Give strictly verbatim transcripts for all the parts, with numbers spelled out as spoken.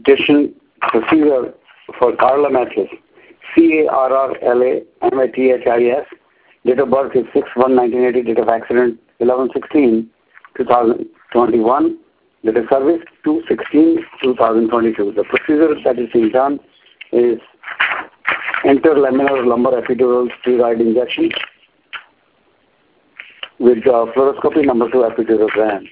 rehabilitation procedure for Carla Mathis, C A R R L A M A T H I S. Date of birth is six one nineteen eighty. Date of accident eleven sixteen two thousand twenty-one. Date of service two sixteen two thousand twenty-two. The procedure that is being done is interlaminar lumbar epidural steroid injection with uh, fluoroscopy number two epidural gram.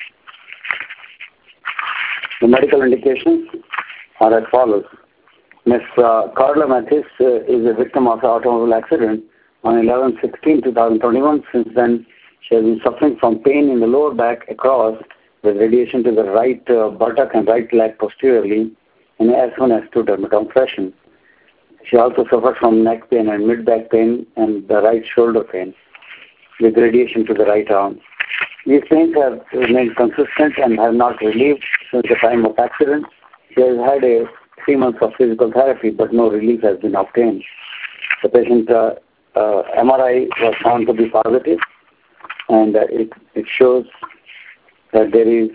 The medical indications are as follows. Miss Uh, Carla Mathis uh, is a victim of an automobile accident on eleven sixteen two thousand twenty-one. Since then, she has been suffering from pain in the lower back across with radiation to the right uh, buttock and right leg posteriorly in S one S two dermatome fashion. She also suffers from neck pain and mid-back pain and the right shoulder pain with radiation to the right arm. These pains have remained consistent and have not relieved since the time of accident. She has had a three months of physical therapy, but no relief has been obtained. The patient uh, uh, M R I was found to be positive, and uh, it, it shows that there is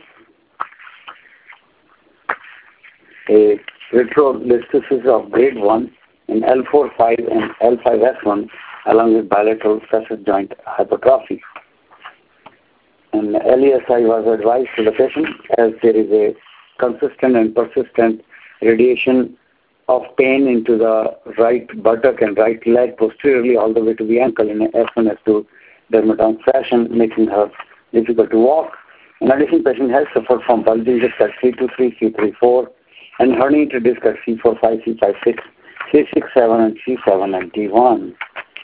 a retrolisthesis of grade one in L four five and L five S one along with bilateral facet joint hypertrophy. And L E S I was advised to the patient as there is a consistent and persistent radiation of pain into the right buttock and right leg posteriorly all the way to the ankle in a S one S two dermatome fashion, making her difficult to walk. In addition, patient has suffered from bulging disc at C two three, C three four, and herniated disc at C four five, C five six, C six seven, and C seven and T one.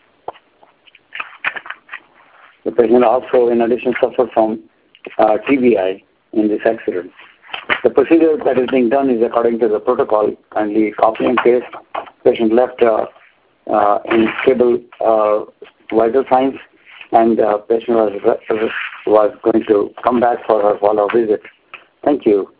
The patient also, in addition, suffered from uh, T B I in this accident. The procedure that is being done is according to the protocol. Kindly copy and paste. Patient left uh, uh, in stable uh, vital signs, and uh, patient was was going to come back for her follow-up visit. Thank you.